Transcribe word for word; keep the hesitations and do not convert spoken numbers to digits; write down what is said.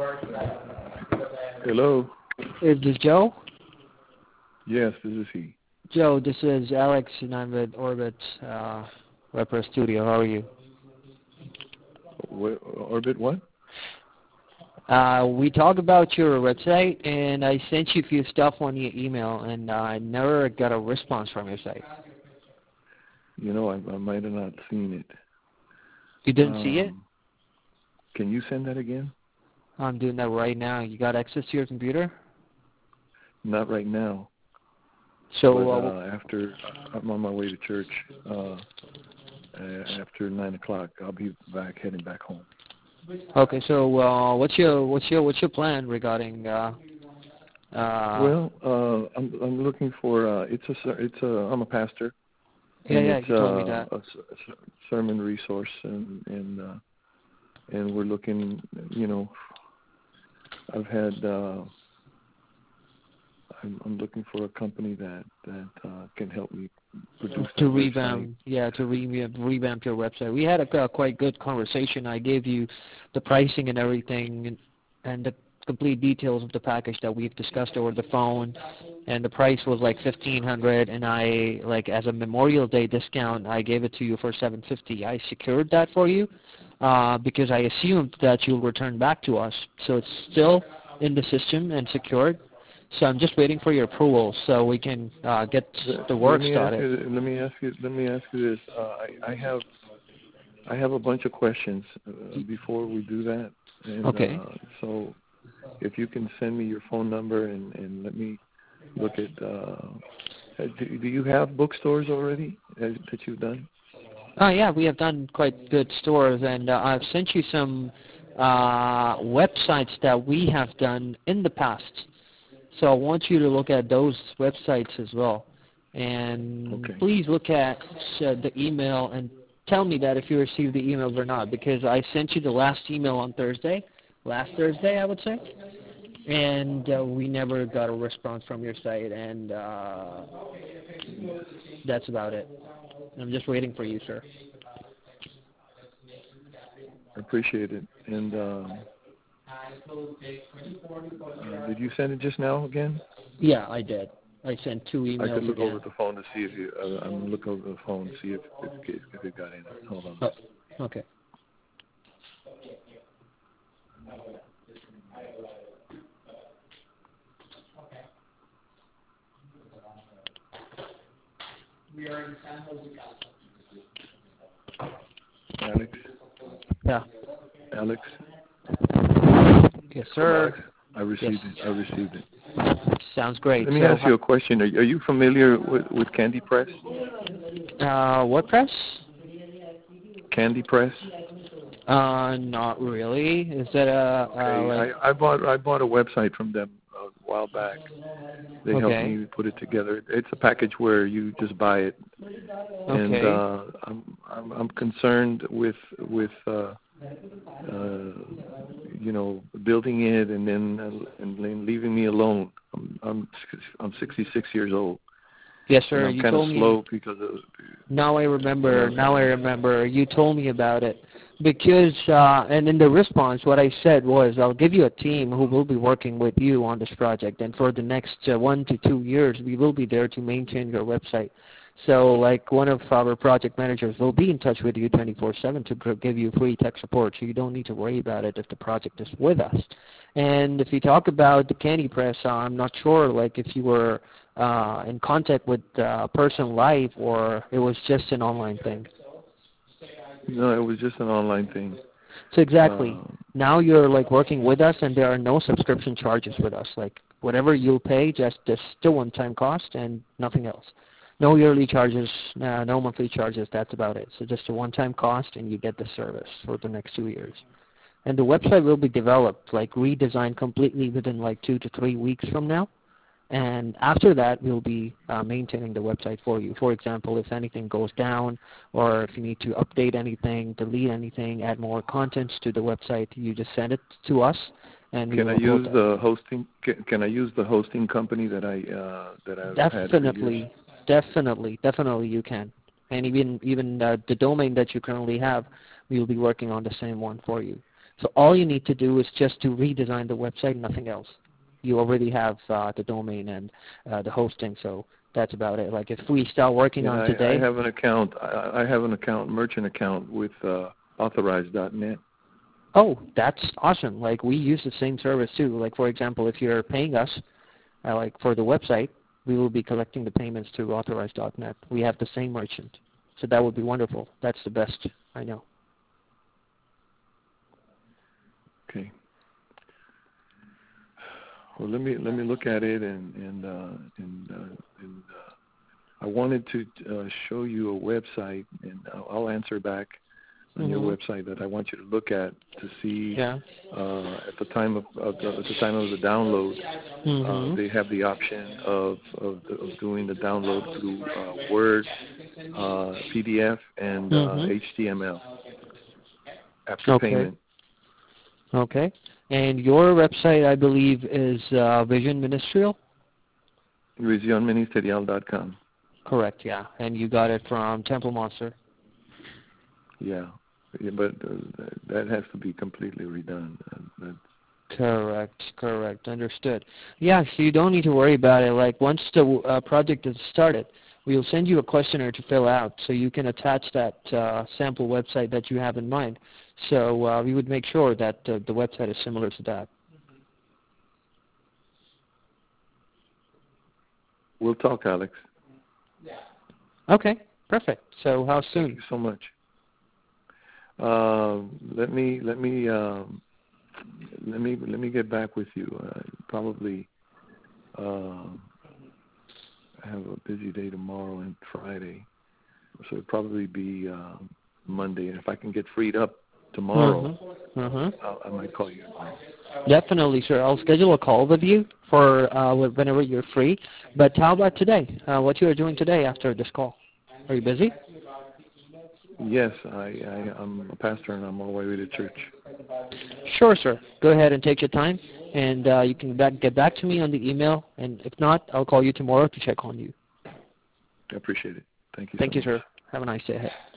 Hello. Is this Joe? Yes, this is he. Joe, this is Alex, and I'm with Orbit uh, WordPress Studio. How are you? What, Orbit what? Uh, we talked about your website, and I sent you a few stuff on your email, and uh, I never got a response from your site. You know, I, I might have not seen it. You didn't um, see it? Can you send that again? I'm doing that right now. You got access to your computer? Not right now. So but, uh, uh, after I'm on my way to church, uh, after nine o'clock, I'll be back heading back home. okay. So uh, what's your what's your what's your plan regarding? Uh, uh, Well, uh, I'm I'm looking for uh, it's a it's a I'm a pastor, yeah, and yeah. it's You told me uh, that. a, a sermon resource, and and uh, and we're looking, you know, I've had. Uh, I'm, I'm looking for a company that that uh, can help me produce To that website. revamp, yeah, to revamp, revamp your website. We had a, a quite good conversation. I gave you the pricing and everything, and, and the complete details of the package that we've discussed over the phone. And the price was like fifteen hundred, and I like as a Memorial Day discount, I gave it to you for seven fifty. I secured that for you uh, because I assumed that you'll return back to us. So it's still in the system and secured. So I'm just waiting for your approval so we can uh, get the Let work me ask started. you. Let me ask you. Let me ask you this. Uh, I, I have I have a bunch of questions uh, before we do that, and Okay. uh, so if you can send me your phone number and, and let me look at. Uh, do, do you have bookstores already that, that you've done? Oh yeah, we have done quite good stores, and uh, I've sent you some uh, websites that we have done in the past. So I want you to look at those websites as well. And Okay. please look at uh, the email and tell me that if you received the emails or not, because I sent you the last email on Thursday, last Thursday I would say, and uh, we never got a response from your site, and uh, that's about it. I'm just waiting for you, sir. I appreciate it. And um, uh, did you send it just now again? Yeah, I did. I sent two I could emails look over again. the phone to see if you. Uh, I'm look over the phone to see if if, if it got in. Hold on. Oh, okay. Alex. Yeah. Alex. Yes, From sir. Alex. I Yes. received it. I received it. Sounds great. Let me So, ask you a question. Are, are you familiar with, with Candy Press? uh, WordPress? Candy Press. Uh, not really. Is that a, uh, Okay. like, I, I bought I bought a website from them a while back. They helped okay. me put it together. It's a package where you just buy it, and Okay. uh, I'm, I'm I'm concerned with with uh, uh, you know building it and then uh, and then leaving me alone. I'm I'm I'm sixty-six years old, Yes, and sir. I'm You kind of told me. slow because of Now I when remember. I Now I remember. You told me about it. Because, uh, and in the response, what I said was, I'll give you a team who will be working with you on this project, and for the next uh, one to two years, we will be there to maintain your website. So, like, one of our project managers will be in touch with you twenty-four seven to gr- give you free tech support, so you don't need to worry about it if the project is with us. And if you talk about the Candy Press, uh, I'm not sure, like, if you were uh, in contact with uh, a person live or it was just an online thing. no, it was just an online thing. So exactly. Uh, Now you're like working with us, and there are no subscription charges with us. Like whatever you'll pay, just just still one-time cost and nothing else. No yearly charges, uh, no monthly charges. That's about it. So just a one-time cost, and you get the service for the next two years. And the website will be developed, like redesigned completely within like two to three weeks from now. And after that, we'll be uh, maintaining the website for you. For example, if anything goes down or if you need to update anything, delete anything, add more contents to the website, you just send it to us and we can I will upload use that. the hosting? Can, can I use the hosting company that I uh, that I've had for years? Definitely, definitely, definitely you can. And even even uh, the domain that you currently have, we will be working on the same one for you. So all you need to do is just to redesign the website, nothing else. You already have uh, the domain and uh, the hosting, so that's about it. Like if we start working yeah, on I, today. I have an account. I, I have an account, merchant account with uh, Authorize dot net. Oh, that's awesome. Like we use the same service too. Like for example, if you're paying us, uh, like for the website, we will be collecting the payments to Authorize dot net. We have the same merchant. So that would be wonderful. That's the best, I know. Okay. Well, let me let me look at it, and and uh, and, uh, and uh, I wanted to uh, show you a website, and I'll, I'll answer back on mm-hmm. your website that I want you to look at to see yeah. uh, at the time of, of the, at the time of the download, mm-hmm. uh, they have the option of of, the, of doing the download through uh, Word, uh, P D F, and mm-hmm. uh, H T M L after okay. payment. Okay. And your website, I believe, is uh, Vision Ministerial? Vision Ministerial dot com. Correct, yeah. And you got it from Temple Monster? Yeah. Yeah, but uh, that has to be completely redone. Uh, that, Correct, correct. Understood. Yeah, so you don't need to worry about it. Like once the uh, project is started, we'll send you a questionnaire to fill out so you can attach that uh, sample website that you have in mind. So uh, we would make sure that uh, the website is similar to that. we'll talk, Alex. Okay, perfect. So how soon? Thank you so much. Uh, let me let me um, let me let me get back with you. Uh, probably uh, I have a busy day tomorrow and Friday, so it'll probably be uh, Monday. And if I can get freed up tomorrow, mm-hmm. Mm-hmm. I'll, I might call you tomorrow. Definitely, sir. I'll schedule a call with you for uh, whenever you're free. But how about today? Uh, what you are doing today after this call? Are you busy? Yes, I, I, I'm a pastor and I'm on my way to church. Sure, sir. Go ahead and take your time, and uh, you can back, get back to me on the email. And if not, I'll call you tomorrow to check on you. I appreciate it. Thank you. Thank so you, much. sir. Have a nice day ahead.